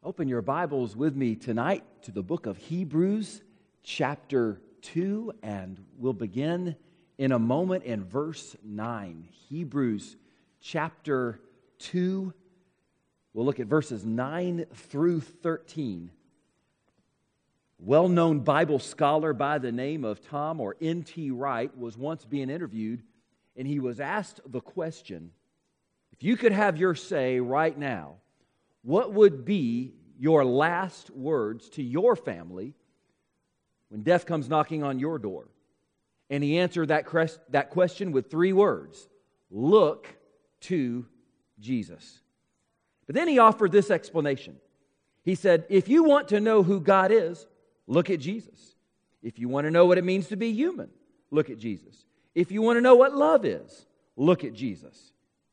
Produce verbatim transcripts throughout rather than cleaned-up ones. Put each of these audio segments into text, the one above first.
Open your Bibles with me tonight to the book of Hebrews, chapter two, and we'll begin in a moment in verse nine. Hebrews, chapter two. We'll look at verses nine through thirteen. Well-known Bible scholar by the name of Tom or N T Wright was once being interviewed, and he was asked the question, if you could have your say right now, what would be your last words to your family when death comes knocking on your door? And he answered that, crest, that question with three words: look to Jesus. But then he offered this explanation. He said, if you want to know who God is, look at Jesus. If you want to know what it means to be human, look at Jesus. If you want to know what love is, look at Jesus.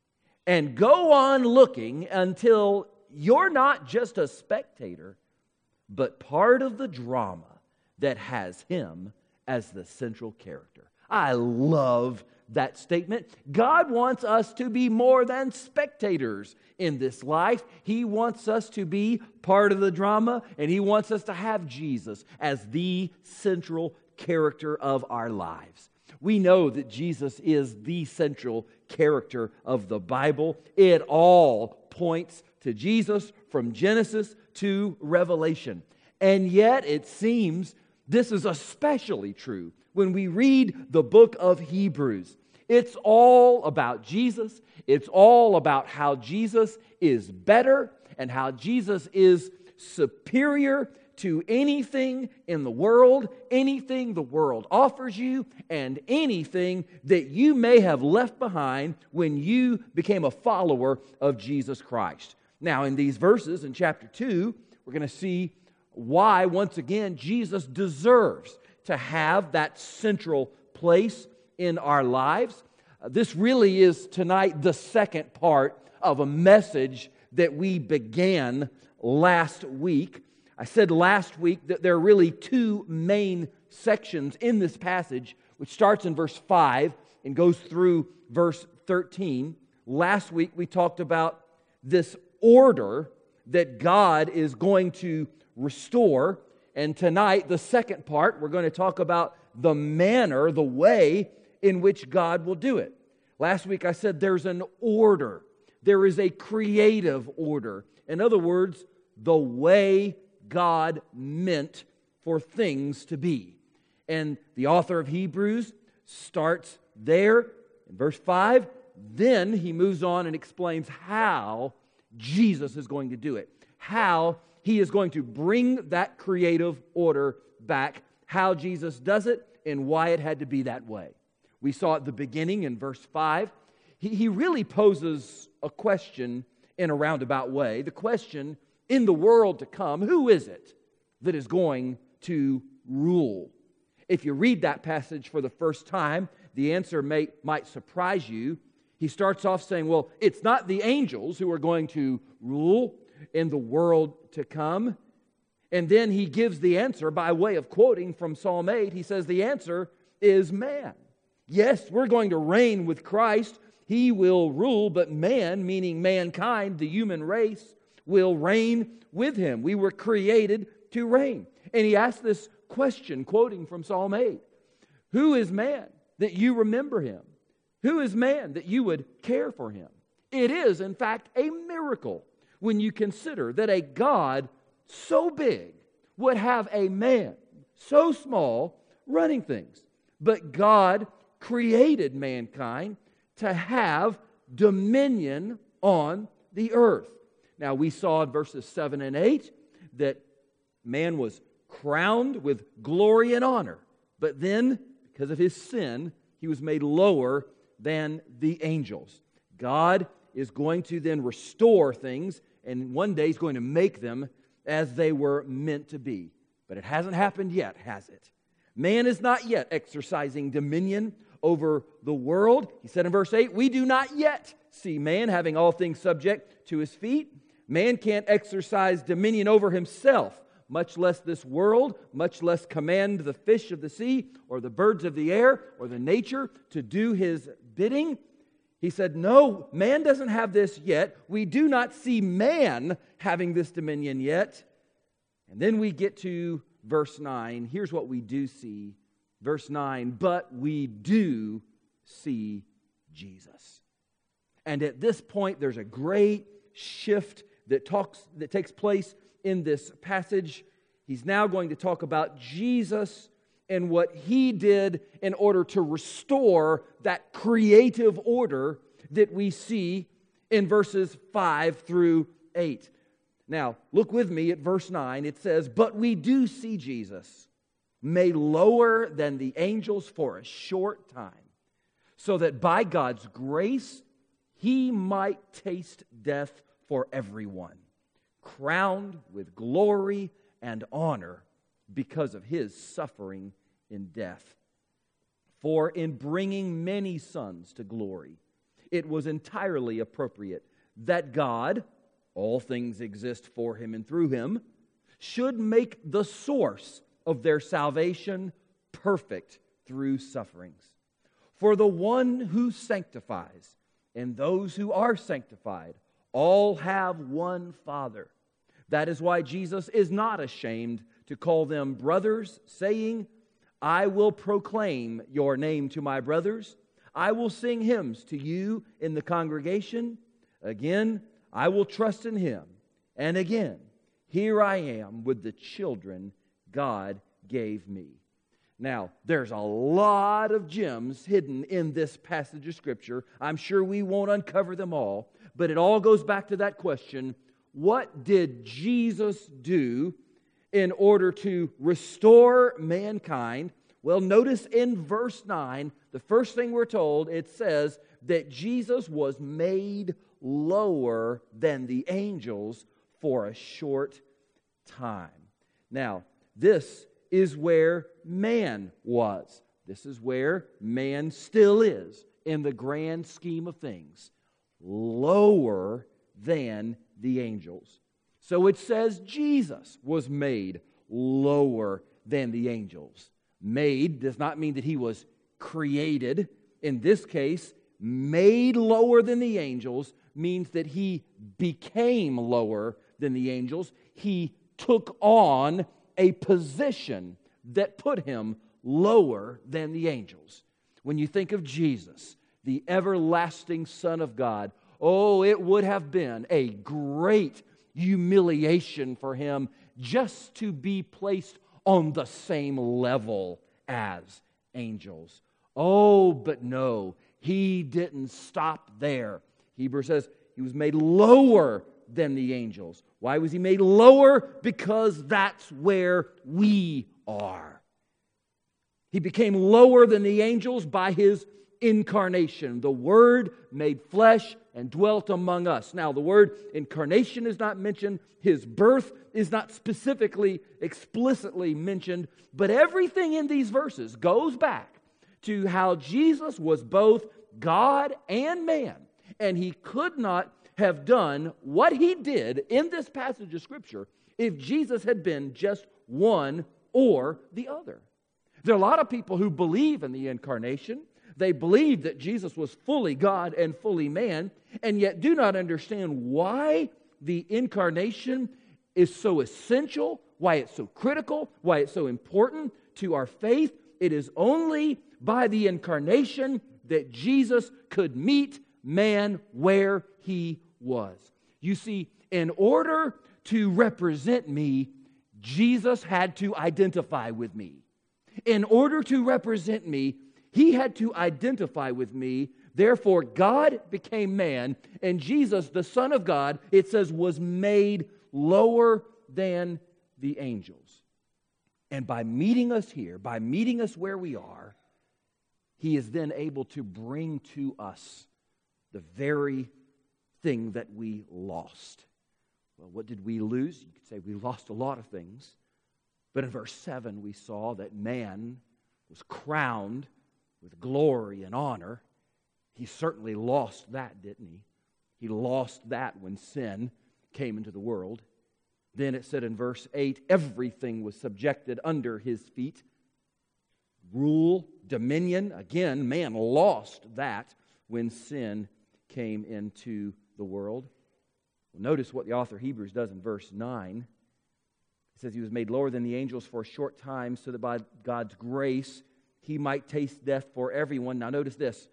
And go on looking until you're not just a spectator, but part of the drama that has Him as the central character. I love that statement. God wants us to be more than spectators in this life. He wants us to be part of the drama, and He wants us to have Jesus as the central character of our lives. We know that Jesus is the central character of the Bible. It all points to Jesus from Genesis to Revelation. And yet it seems this is especially true when we read the book of Hebrews. It's all about Jesus. It's all about how Jesus is better and how Jesus is superior to anything in the world, anything the world offers you, and anything that you may have left behind when you became a follower of Jesus Christ. Now, in these verses in chapter two, we're going to see why, once again, Jesus deserves to have that central place in our lives. Uh, this really is tonight the second part of a message that we began last week. I said last week that there are really two main sections in this passage, which starts in verse five and goes through verse thirteen. Last week we talked about this order that God is going to restore. And tonight, the second part, we're going to talk about the manner, the way in which God will do it. Last week I said there's an order. There is a creative order. In other words, the way God meant for things to be. And the author of Hebrews starts there in verse five. Then he moves on and explains how Jesus is going to do it. How He is going to bring that creative order back. How Jesus does it and why it had to be that way. We saw at the beginning in verse five. He, he really poses a question in a roundabout way. The question, in the world to come, who is it that is going to rule? If you read that passage for the first time, the answer may, might surprise you. He starts off saying, well, it's not the angels who are going to rule in the world to come. And then he gives the answer by way of quoting from Psalm eight. He says the answer is man. Yes, we're going to reign with Christ. He will rule, but man, meaning mankind, the human race, will reign with Him. We were created to reign. And he asked this question, quoting from Psalm eight. Who is man that you remember him? Who is man that you would care for him? It is, in fact, a miracle when you consider that a God so big would have a man so small running things. But God created mankind to have dominion on the earth. Now, we saw in verses seven and eight that man was crowned with glory and honor. But then, because of his sin, he was made lower than the angels. God is going to then restore things, and one day He's going to make them as they were meant to be. But it hasn't happened yet, has it? Man is not yet exercising dominion over the world. He said in verse eight, we do not yet see man having all things subject to his feet. Man can't exercise dominion over himself, much less this world, much less command the fish of the sea or the birds of the air or the nature to do his bidding. He said, no, man doesn't have this yet. We do not see man having this dominion yet. And then we get to verse nine. Here's what we do see. Verse nine, but we do see Jesus. And at this point, there's a great shift that talks that takes place in this passage. He's now going to talk about Jesus and what He did in order to restore that creative order that we see in verses five through eight. Now, look with me at verse nine. It says, but we do see Jesus made lower than the angels for a short time, so that by God's grace He might taste death for everyone, crowned with glory and honor because of His suffering in death. For in bringing many sons to glory, it was entirely appropriate that God, all things exist for Him and through Him, should make the source of their salvation perfect through sufferings. For the one who sanctifies and those who are sanctified all have one Father. That is why Jesus is not ashamed to call them brothers, saying, I will proclaim your name to my brothers. I will sing hymns to you in the congregation. Again, I will trust in Him. And again, here I am with the children God gave me. Now, there's a lot of gems hidden in this passage of Scripture. I'm sure we won't uncover them all, but it all goes back to that question, what did Jesus do in order to restore mankind? Well, notice in verse nine, the first thing we're told, it says that Jesus was made lower than the angels for a short time. Now, this is where man was. This is where man still is in the grand scheme of things. Lower than the angels. So it says Jesus was made lower than the angels. Made does not mean that He was created. In this case, made lower than the angels means that He became lower than the angels. He took on a position that put Him lower than the angels. When you think of Jesus, the everlasting Son of God, oh, it would have been a great humiliation for Him just to be placed on the same level as angels. Oh, but no, He didn't stop there. Hebrews says He was made lower than the angels. Why was He made lower? Because that's where we are. He became lower than the angels by His incarnation. The Word made flesh and dwelt among us. Now, the word incarnation is not mentioned. His birth is not specifically, explicitly mentioned. But everything in these verses goes back to how Jesus was both God and man. And He could not have done what He did in this passage of Scripture if Jesus had been just one or the other. There are a lot of people who believe in the incarnation. They believe that Jesus was fully God and fully man, and yet do not understand why the incarnation is so essential, why it's so critical, why it's so important to our faith. It is only by the incarnation that Jesus could meet man where he was. You see, in order to represent me, Jesus had to identify with me. In order to represent me, He had to identify with me. Therefore, God became man, and Jesus, the Son of God, it says, was made lower than the angels. And by meeting us here, by meeting us where we are, He is then able to bring to us the very thing that we lost. Well, what did we lose? You could say we lost a lot of things. But in verse seven, we saw that man was crowned with glory and honor. He certainly lost that, didn't he? He lost that when sin came into the world. Then it said in verse eight, everything was subjected under His feet. Rule, dominion, again, man lost that when sin came into the world. Well, notice what the author of Hebrews does in verse nine. It says he was made lower than the angels for a short time so that by God's grace he might taste death for everyone. Now notice this.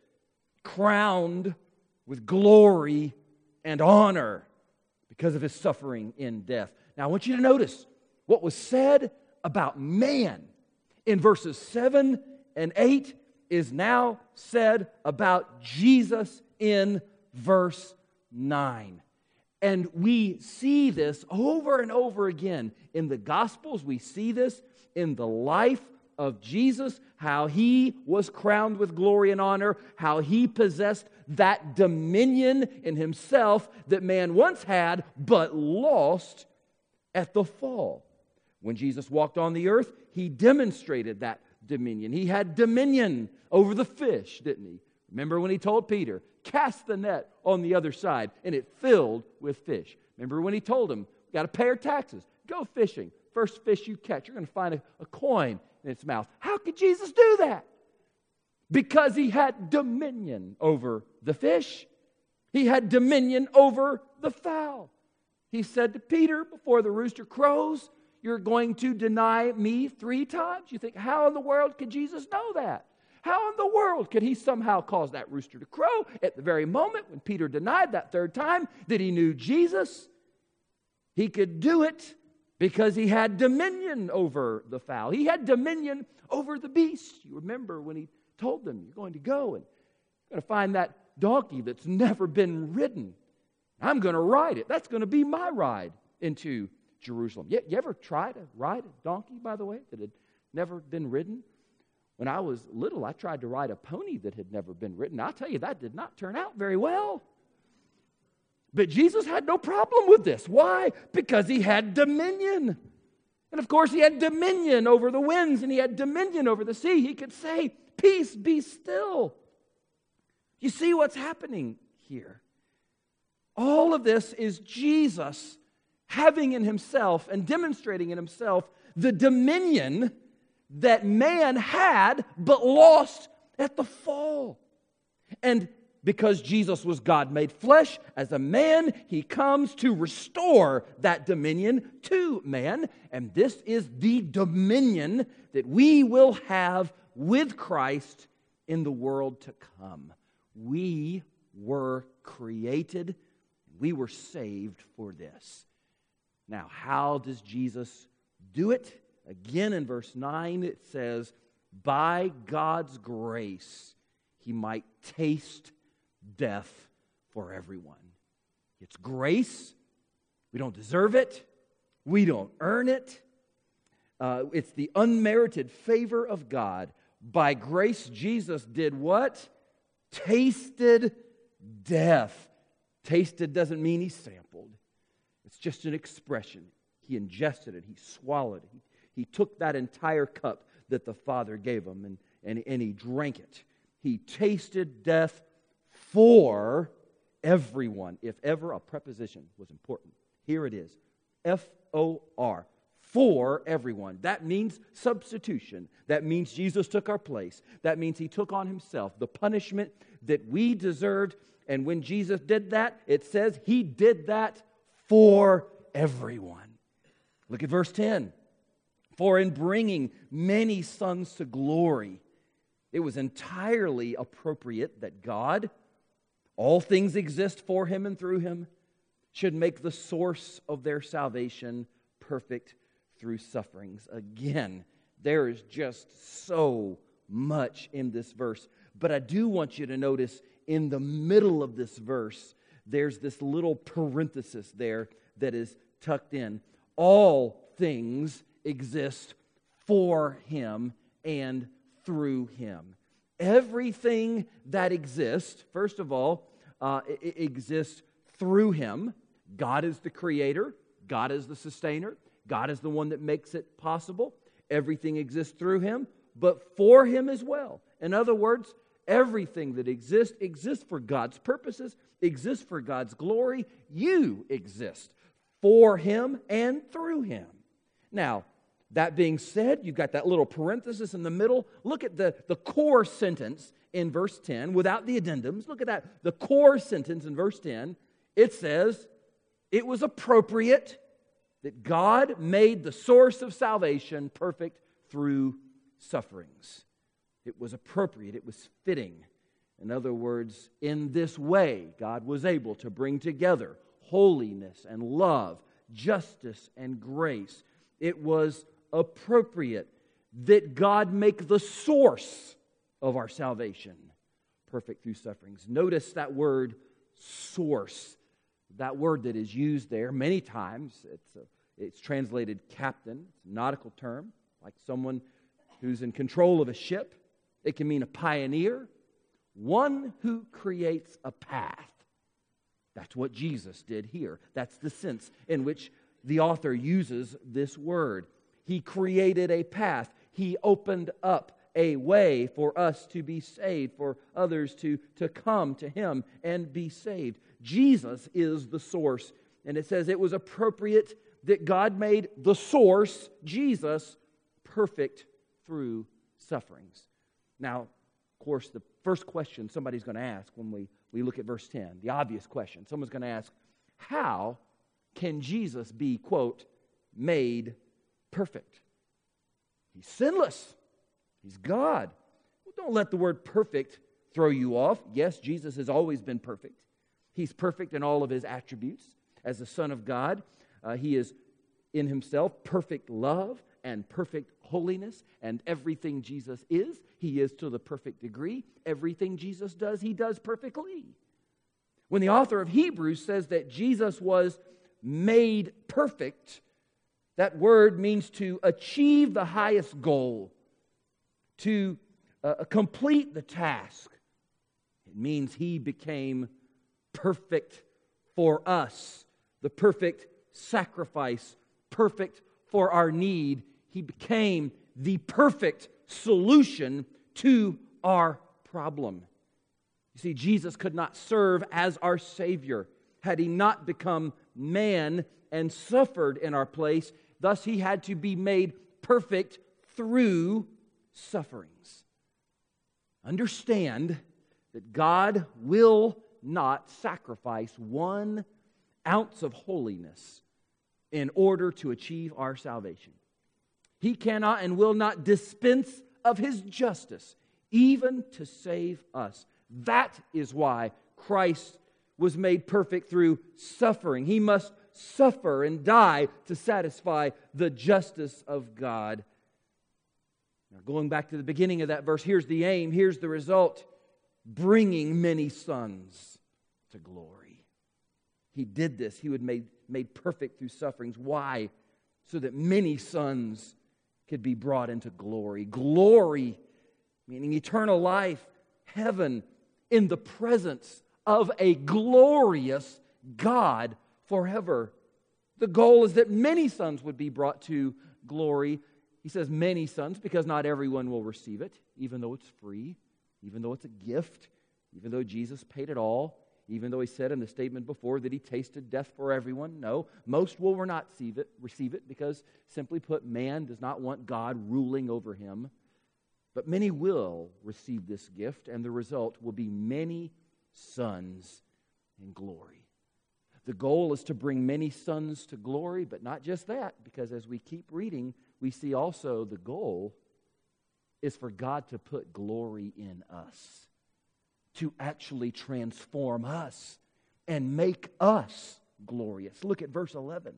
Crowned with glory and honor because of his suffering in death. Now I want you to notice what was said about man in verses seven and eight is now said about Jesus in verse nine. And we see this over and over again in the Gospels. We see this in the life of Jesus, how he was crowned with glory and honor, how he possessed that dominion in himself that man once had but lost at the fall. When Jesus walked on the earth, he demonstrated that dominion. He had dominion over the fish, didn't he? Remember when he told Peter, cast the net on the other side, and it filled with fish. Remember when he told him, got to pay our taxes, go fishing. First fish you catch, you're going to find a, a coin in its mouth. How could Jesus do that? Because he had dominion over the fish. He had dominion over the fowl. He said to Peter, before the rooster crows, you're going to deny me three times. You think, how in the world could Jesus know that? How in the world could he somehow cause that rooster to crow at the very moment when Peter denied that third time that he knew Jesus? He could do it because he had dominion over the fowl. He had dominion over the beast. You remember when he told them, you're going to go and you're going to find that donkey that's never been ridden. I'm going to ride it. That's going to be my ride into Jerusalem. You, you ever try to ride a donkey, by the way, that had never been ridden? When I was little, I tried to ride a pony that had never been ridden. I'll tell you, that did not turn out very well. But Jesus had no problem with this. Why? Because he had dominion. And of course, he had dominion over the winds and he had dominion over the sea. He could say, peace, be still. You see what's happening here? All of this is Jesus having in himself and demonstrating in himself the dominion that man had but lost at the fall. And because Jesus was God made flesh, as a man, he comes to restore that dominion to man. And this is the dominion that we will have with Christ in the world to come. We were created, we were saved for this. Now, how does Jesus do it? Again, in verse nine, it says, by God's grace, he might taste death for everyone. It's grace. We don't deserve it. We don't earn it. Uh, it's the unmerited favor of God. By grace, Jesus did what? Tasted death. Tasted doesn't mean he sampled. It's just an expression. He ingested it. He swallowed it. He He took that entire cup that the Father gave him and, and, and he drank it. He tasted death for everyone. If ever a preposition was important, here it is. F O R. For everyone. That means substitution. That means Jesus took our place. That means he took on himself the punishment that we deserved. And when Jesus did that, it says he did that for everyone. Look at verse ten. For in bringing many sons to glory, it was entirely appropriate that God, all things exist for him and through him, should make the source of their salvation perfect through sufferings. Again, there is just so much in this verse. But I do want you to notice in the middle of this verse, there's this little parenthesis there that is tucked in. All things exist for him and through him. Everything that exists, first of all, uh, it exists through him. God is the creator. God is the sustainer. God is the one that makes it possible. Everything exists through him, but for him as well. In other words, everything that exists exists for God's purposes, exists for God's glory. You exist for him and through him. Now, That being said, you've got that little parenthesis in the middle. Look at the, the core sentence in verse ten without the addendums. Look at that. The core sentence in verse ten. It says, it was appropriate that God made the source of salvation perfect through sufferings. It was appropriate. It was fitting. In other words, in this way, God was able to bring together holiness and love, justice and grace. It was appropriate that God make the source of our salvation perfect through sufferings. Notice that word, source. That word that is used there many times, it's, a, it's translated captain. It's a nautical term, like someone who's in control of a ship. It can mean a pioneer, one who creates a path. That's what Jesus did here. That's the sense in which the author uses this word. He created a path. He opened up a way for us to be saved, for others to, to come to Him and be saved. Jesus is the source. And it says it was appropriate that God made the source, Jesus, perfect through sufferings. Now, of course, the first question somebody's going to ask when we, we look at verse ten, the obvious question, someone's going to ask, how can Jesus be, quote, made perfect? He's sinless. He's God. Well, don't let the word perfect throw you off. Yes, Jesus has always been perfect. He's perfect in all of His attributes. As the Son of God, uh, He is in Himself perfect love and perfect holiness, and everything Jesus is, He is to the perfect degree. Everything Jesus does, He does perfectly. When the author of Hebrews says that Jesus was made perfect, that word means to achieve the highest goal, to uh, complete the task. It means He became perfect for us, the perfect sacrifice, perfect for our need. He became the perfect solution to our problem. You see, Jesus could not serve as our Savior had He not become man and suffered in our place. Thus, He had to be made perfect through sufferings. Understand that God will not sacrifice one ounce of holiness in order to achieve our salvation. He cannot and will not dispense of His justice, even to save us. That is why Christ was made perfect through suffering. He must suffer and die to satisfy the justice of God. Now, going back to the beginning of that verse, here's the aim, here's the result: bringing many sons to glory. He did this. He would made made perfect through sufferings. Why? So that many sons could be brought into glory. Glory, meaning eternal life, heaven, in the presence of a glorious God forever. The goal is that many sons would be brought to glory. He says many sons because not everyone will receive it, even though it's free, even though it's a gift, even though Jesus paid it all, even though He said in the statement before that He tasted death for everyone. No, most will not receive it, receive it because, simply put, man does not want God ruling over him. But many will receive this gift, and the result will be many sons in glory. The goal is to bring many sons to glory, but not just that, because as we keep reading, we see also the goal is for God to put glory in us, to actually transform us and make us glorious. Look at verse eleven.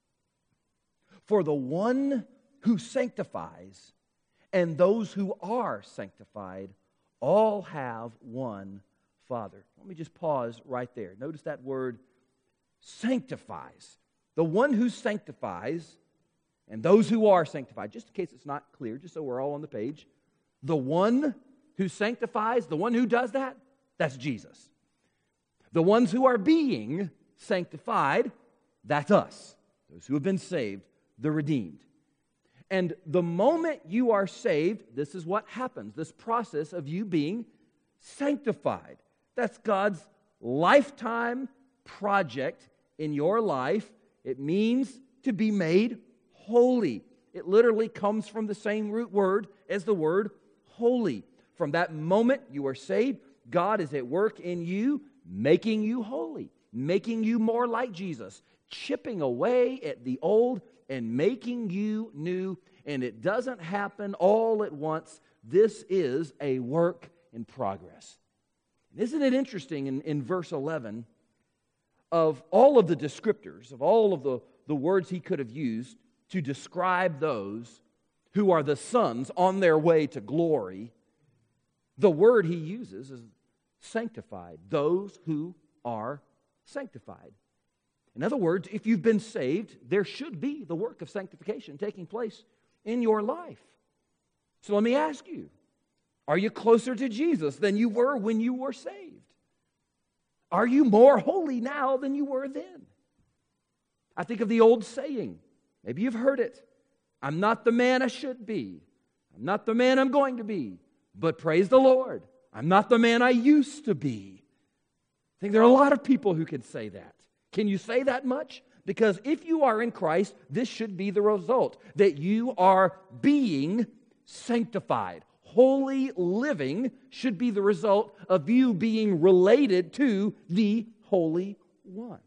For the one who sanctifies and those who are sanctified all have one Father. Let me just pause right there. Notice that word sanctifies. The one who sanctifies and those who are sanctified. Just in case it's not clear, just so we're all on the page. The one who sanctifies, the one who does that, that's Jesus. The ones who are being sanctified, that's us. Those who have been saved, the redeemed. And the moment you are saved, this is what happens. This process of you being sanctified. That's God's lifetime project in your life. It means to be made holy. It literally comes from the same root word as the word holy. From that moment you are saved, God is at work in you, making you holy, making you more like Jesus, chipping away at the old and making you new. And it doesn't happen all at once. This is a work in progress. Isn't it interesting in, in verse eleven, of all of the descriptors, of all of the, the words he could have used to describe those who are the sons on their way to glory, the word he uses is sanctified, those who are sanctified. In other words, if you've been saved, there should be the work of sanctification taking place in your life. So let me ask you, are you closer to Jesus than you were when you were saved? Are you more holy now than you were then? I think of the old saying, maybe you've heard it, I'm not the man I should be. I'm not the man I'm going to be. But praise the Lord, I'm not the man I used to be. I think there are a lot of people who can say that. Can you say that much? Because if you are in Christ, this should be the result, that you are being sanctified. Holy living should be the result of you being related to the Holy One.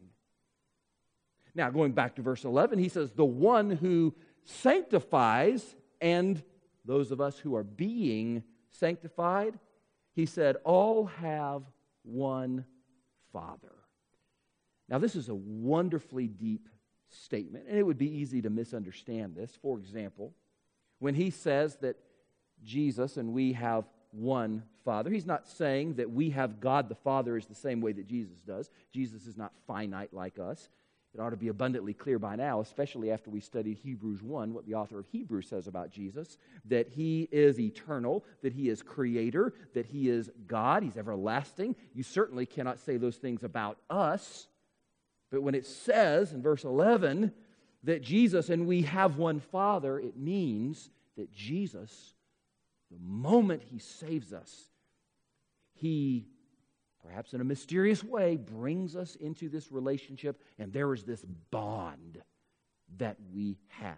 Now, going back to verse eleven, he says, the one who sanctifies, and those of us who are being sanctified, he said, all have one Father. Now, this is a wonderfully deep statement, and it would be easy to misunderstand this. For example, when he says that Jesus and we have one Father, he's not saying that we have God the Father is the same way that Jesus does. Jesus is not finite like us. It ought to be abundantly clear by now, especially after we studied Hebrews one, what the author of Hebrews says about Jesus, that he is eternal, that he is creator, that he is God, he's everlasting. You certainly cannot say those things about us. But when it says in verse eleven that Jesus and we have one Father, it means that Jesus, the moment he saves us, he, perhaps in a mysterious way, brings us into this relationship, and there is this bond that we have.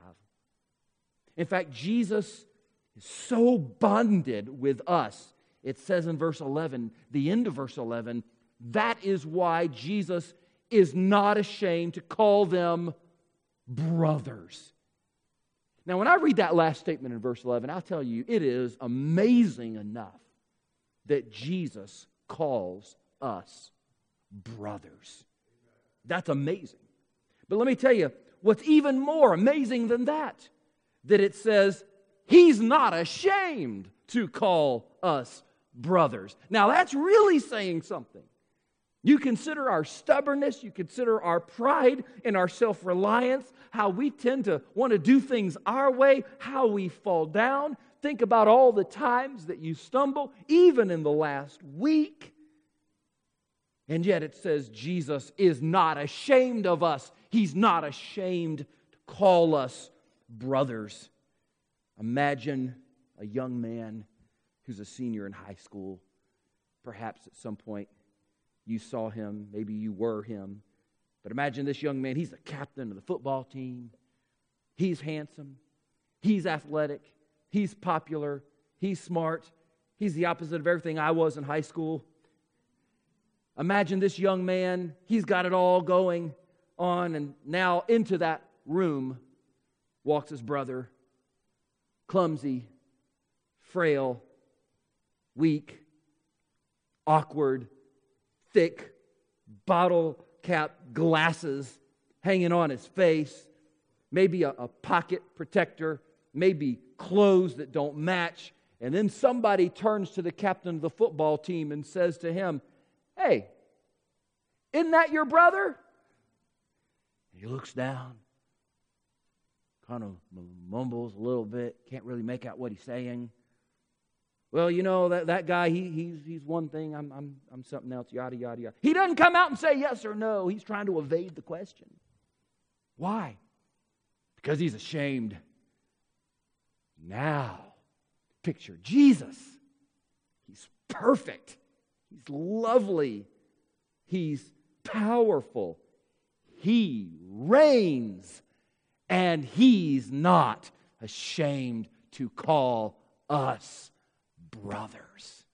In fact, Jesus is so bonded with us. It says in verse eleven, the end of verse eleven, that is why Jesus is not ashamed to call them brothers. Now, when I read that last statement in verse eleven, I'll tell you, it is amazing enough that Jesus calls us brothers. That's amazing. But let me tell you, what's even more amazing than that, that it says, he's not ashamed to call us brothers. Now, that's really saying something. You consider our stubbornness, you consider our pride and our self-reliance, how we tend to want to do things our way, how we fall down. Think about all the times that you stumble, even in the last week. And yet it says Jesus is not ashamed of us. He's not ashamed to call us brothers. Imagine a young man who's a senior in high school. Perhaps at some point you saw him, maybe you were him. But imagine this young man, he's the captain of the football team. He's handsome. He's athletic. He's popular. He's smart. He's the opposite of everything I was in high school. Imagine this young man, he's got it all going on, and now into that room walks his brother, clumsy, frail, weak, awkward, thick, bottle cap glasses hanging on his face, maybe a, a pocket protector, maybe clothes that don't match. And then somebody turns to the captain of the football team and says to him, "Hey, isn't that your brother?" And he looks down, kind of mumbles a little bit, can't really make out what he's saying. Well, you know, that, that guy, he, he's, he's one thing, I'm, I'm, I'm something else, yada, yada, yada. He doesn't come out and say yes or no. He's trying to evade the question. Why? Because he's ashamed. Now, picture Jesus. He's perfect. He's lovely. He's powerful. He reigns. And he's not ashamed to call us brothers.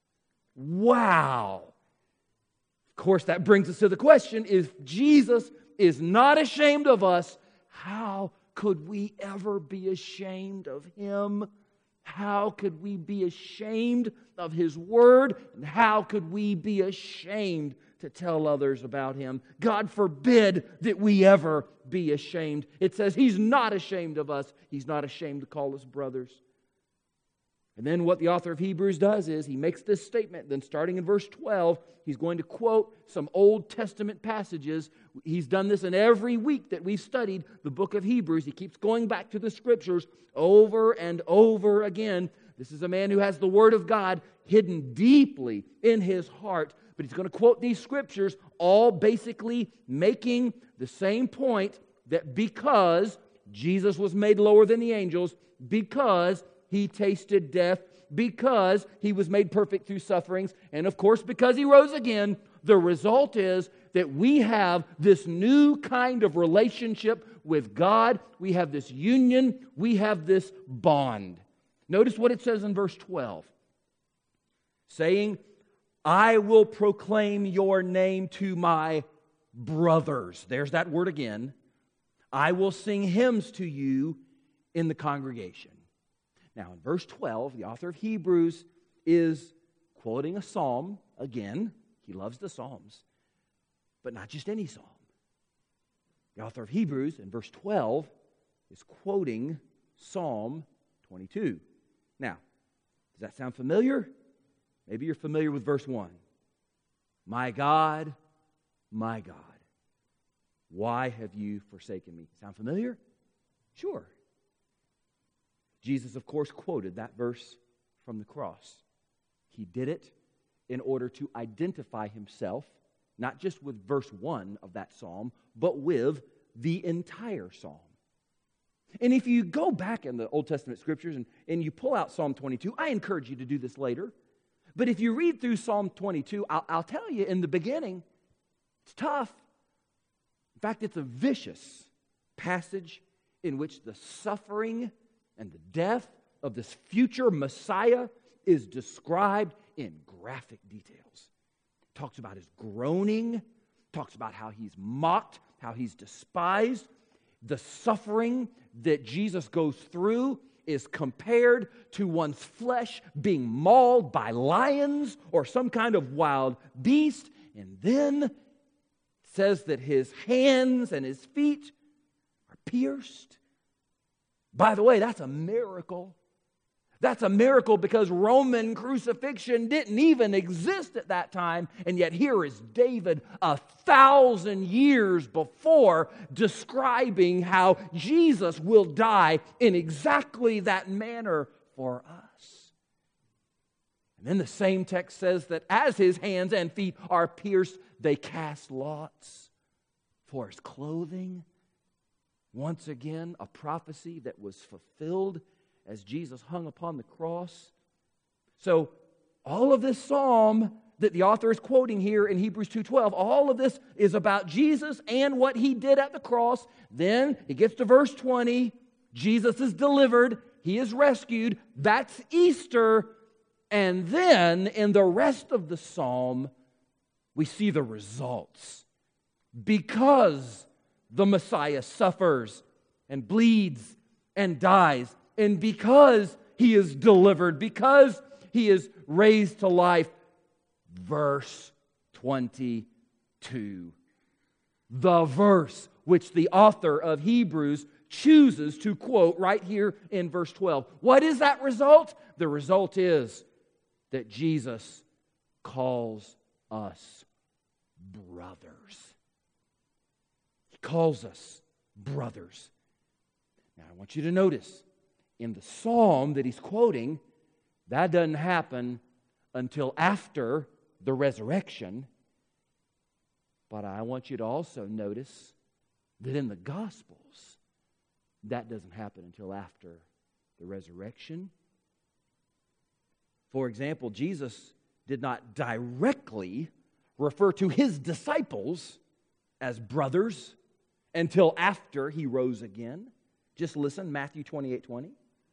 Wow. Of course, that brings us to the question, if Jesus is not ashamed of us, how could we ever be ashamed of Him? How could we be ashamed of His Word? And how could we be ashamed to tell others about Him? God forbid that we ever be ashamed. It says He's not ashamed of us. He's not ashamed to call us brothers. And then what the author of Hebrews does is he makes this statement. Then starting in verse twelve, he's going to quote some Old Testament passages. He's done this in every week that we've studied the book of Hebrews. He keeps going back to the Scriptures over and over again. This is a man who has the Word of God hidden deeply in his heart. But he's going to quote these Scriptures, all basically making the same point, that because Jesus was made lower than the angels, because He tasted death, because He was made perfect through sufferings, and of course because He rose again, the result is that we have this new kind of relationship with God. We have this union. We have this bond. Notice what it says in verse twelve. Saying, I will proclaim your name to my brothers. There's that word again. I will sing hymns to you in the congregation. Now, in verse twelve, the author of Hebrews is quoting a psalm again. He loves the Psalms, but not just any psalm. The author of Hebrews, in verse twelve, is quoting Psalm twenty-two. Now, does that sound familiar? Maybe you're familiar with verse one. My God, my God, why have you forsaken me? Sound familiar? Sure. Jesus, of course, quoted that verse from the cross. He did it in order to identify Himself, not just with verse one of that psalm, but with the entire psalm. And if you go back in the Old Testament Scriptures and, and you pull out Psalm twenty-two, I encourage you to do this later. But if you read through Psalm twenty-two, I'll, I'll tell you, in the beginning, it's tough. In fact, it's a vicious passage in which the suffering and the death of this future Messiah is described in graphic details. It talks about His groaning, talks about how He's mocked, how He's despised. The suffering that Jesus goes through is compared to one's flesh being mauled by lions or some kind of wild beast. And then it says that His hands and His feet are pierced. By the way, that's a miracle. That's a miracle because Roman crucifixion didn't even exist at that time. And yet here is David a thousand years before describing how Jesus will die in exactly that manner for us. And then the same text says that as His hands and feet are pierced, they cast lots for His clothing. Once again, a prophecy that was fulfilled as Jesus hung upon the cross. So all of this psalm that the author is quoting here in Hebrews two twelve, all of this is about Jesus and what He did at the cross. Then it gets to verse twenty. Jesus is delivered. He is rescued. That's Easter. And then in the rest of the psalm, we see the results. Because the Messiah suffers and bleeds and dies, and because He is delivered, because He is raised to life. Verse twenty-two. The verse which the author of Hebrews chooses to quote right here in verse twelve. What is that result? The result is that Jesus calls us brothers. He calls us brothers. Now I want you to notice, in the psalm that he's quoting, that doesn't happen until after the resurrection. But I want you to also notice that in the Gospels, that doesn't happen until after the resurrection. For example, Jesus did not directly refer to His disciples as brothers until after He rose again. Just listen, Matthew twenty-eight twenty.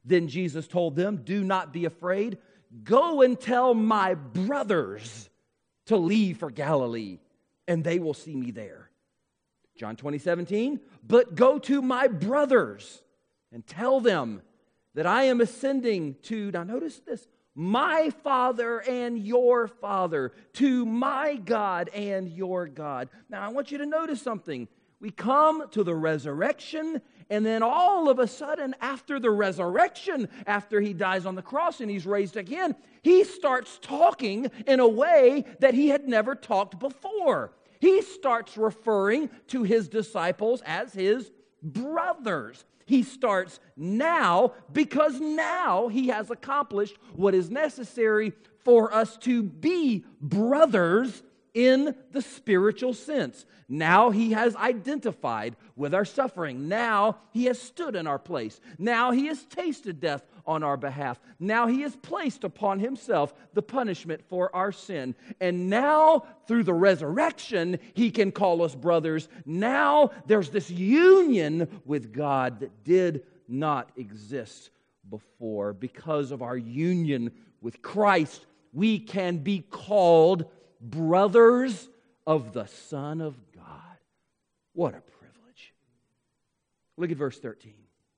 Then Jesus told them, do not be afraid. Go and tell my brothers to leave for Galilee, and they will see me there. John twenty, seventeen, but go to my brothers and tell them that I am ascending to, now notice this, my Father and your Father, to my God and your God. Now I want you to notice something. We come to the resurrection, and then all of a sudden, after the resurrection, after he dies on the cross and he's raised again, he starts talking in a way that he had never talked before. He starts referring to his disciples as his brothers. He starts now because now he has accomplished what is necessary for us to be brothers in the spiritual sense. Now he has identified with our suffering. Now he has stood in our place. Now he has tasted death on our behalf. Now he has placed upon himself the punishment for our sin. And now through the resurrection, he can call us brothers. Now there's this union with God that did not exist before. Because of our union with Christ, we can be called brothers of the Son of God. What a privilege. Look at verse thirteen.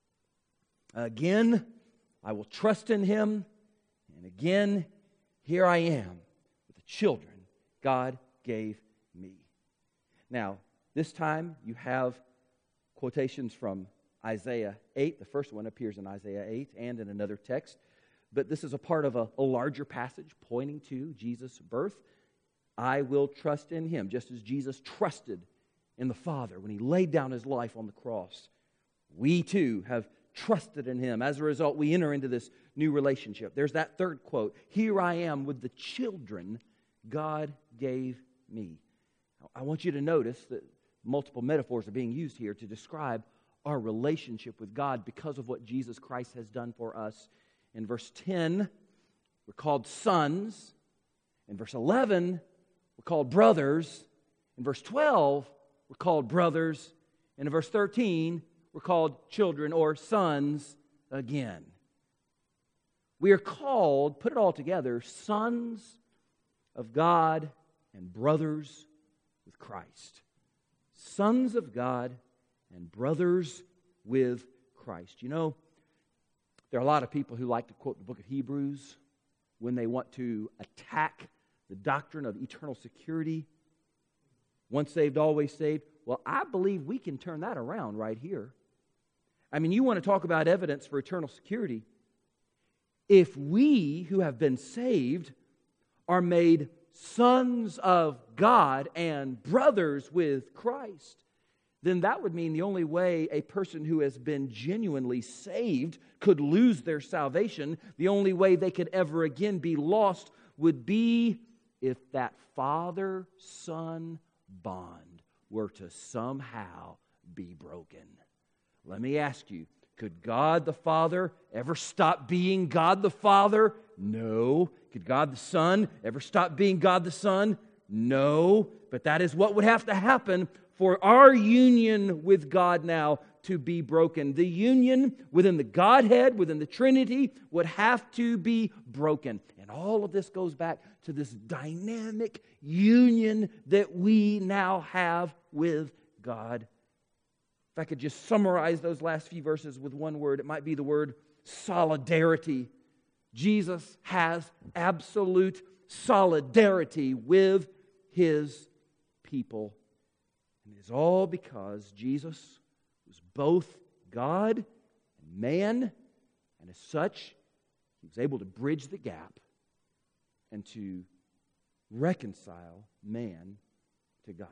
Again, I will trust in him, and again, here I am with the children God gave me. Now, this time you have quotations from Isaiah eight. The first one appears in Isaiah eight and in another text, but this is a part of a, a larger passage pointing to Jesus' birth. I will trust in him, just as Jesus trusted in the Father when he laid down his life on the cross. We too have trusted in him. As a result, we enter into this new relationship. There's that third quote. Here I am with the children God gave me. I want you to notice that multiple metaphors are being used here to describe our relationship with God because of what Jesus Christ has done for us. In verse ten, we're called sons. In verse eleven, we're called brothers. In verse twelve, we're called brothers. And in verse thirteen, we're called children or sons again. We are called, put it all together, sons of God and brothers with Christ. Sons of God and brothers with Christ. You know, there are a lot of people who like to quote the book of Hebrews when they want to attack the doctrine of eternal security. Once saved, always saved. Well, I believe we can turn that around right here. I mean, you want to talk about evidence for eternal security. If we who have been saved are made sons of God and brothers with Christ, then that would mean the only way a person who has been genuinely saved could lose their salvation, the only way they could ever again be lost would be if that father-son bond were to somehow be broken. Let me ask you, could God the Father ever stop being God the Father? No. Could God the Son ever stop being God the Son? No. But that is what would have to happen for our union with God now to be broken. The union within the Godhead, within the Trinity, would have to be broken. And all of this goes back to this dynamic union that we now have with God. If I could just summarize those last few verses with one word, it might be the word solidarity. Jesus has absolute solidarity with his people. And it is all because Jesus was both God and man, and as such, he was able to bridge the gap and to reconcile man to God.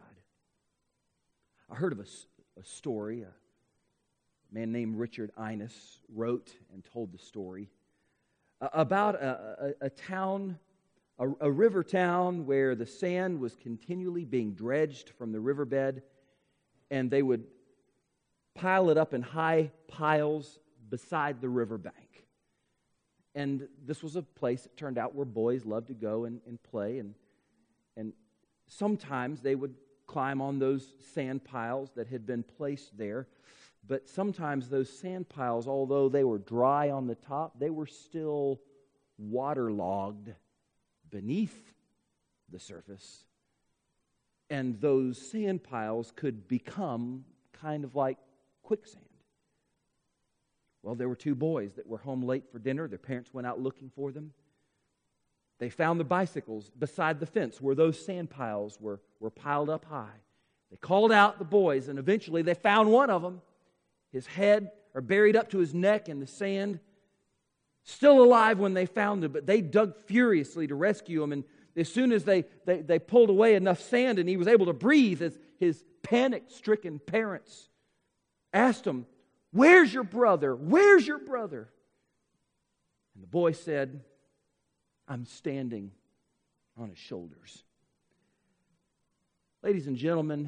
I heard of a A story. A man named Richard Innes wrote and told the story uh, about a, a, a town, a, a river town where the sand was continually being dredged from the riverbed, and they would pile it up in high piles beside the riverbank. And this was a place, it turned out, where boys loved to go and, and play, and and sometimes they would climb on those sand piles that had been placed there. But sometimes those sand piles, although they were dry on the top, they were still waterlogged beneath the surface. And those sand piles could become kind of like quicksand. Well, there were two boys that were home late for dinner. Their parents went out looking for them. They found the bicycles beside the fence where those sand piles were, were piled up high. They called out the boys, and eventually they found one of them. His head are buried up to his neck in the sand. Still alive when they found him, but they dug furiously to rescue him. And as soon as they, they, they pulled away enough sand and he was able to breathe, as his panic-stricken parents asked him, "Where's your brother? Where's your brother?" And the boy said, "I'm standing on his shoulders." Ladies and gentlemen,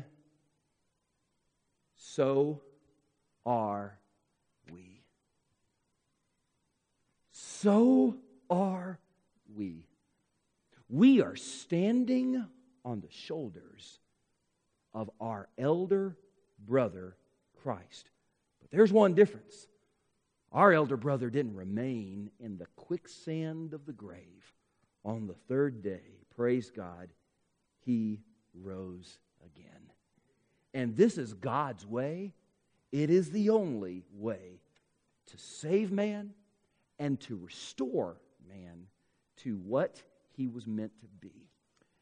so are we. So are we. We are standing on the shoulders of our elder brother, Christ. But there's one difference. Our elder brother didn't remain in the quicksand of the grave. On the third day, praise God, he rose again. And this is God's way. It is the only way to save man and to restore man to what he was meant to be.